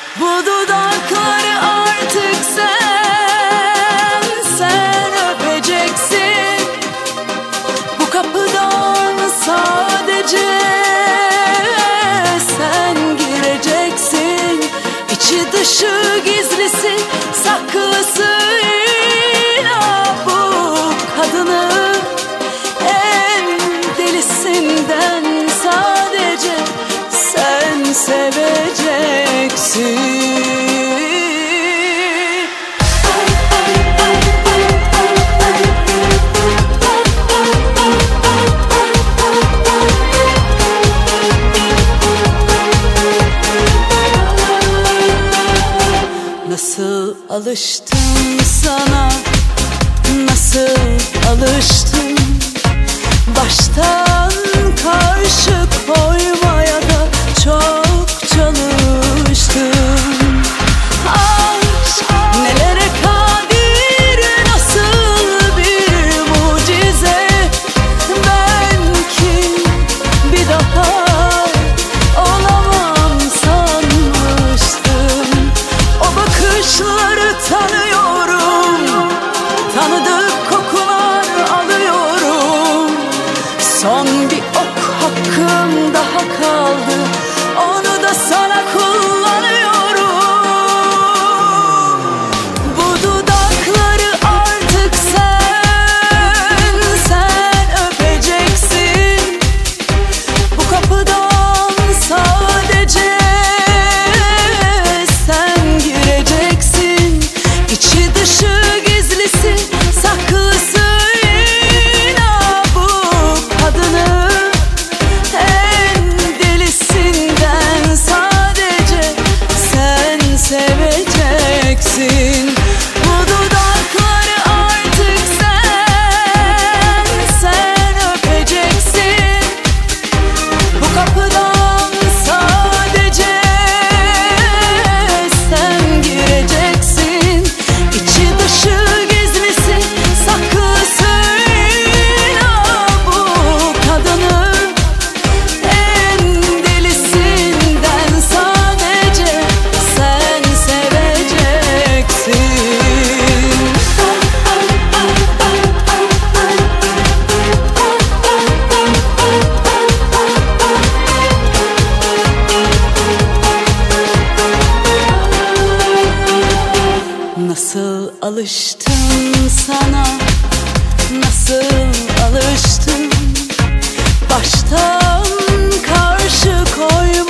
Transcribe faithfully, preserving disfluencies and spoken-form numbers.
Bu dudakları artık sen, sen öpeceksin. Bu kapıdan sadece sen gireceksin. İçi dışı gizlisi saklısıyla bu kadını en delisinden sadece sen seveceksin. Nasıl alıştım sana, nasıl alıştım. Baştan karşı koymaya da çok çalıştım. Aşk nelere kadir, nasıl bir mucize. Ben ki bir daha olamam sanmıştım. O bakışları tanıyorum, tanıdık kokular alıyorum. Son bir ok hakkım daha kaldı, onu da sana kullanıyorum. Bu dudakları artık sen, sen öpeceksin. Bu kapıdan sadece sen gireceksin. İçi dışı gizlisi saklısıyla bu kadını en delisinden sadece sen seveceksin. Bu dudakları artık sen, sen öpeceksin. Bu kapıdan sadece sen gireceksin. İçi dışı gizlisi saklısıyla bu kadını en delisinden sadece sen seveceksin. Nasıl alıştım sana, nasıl alıştım. Baştan karşı koyma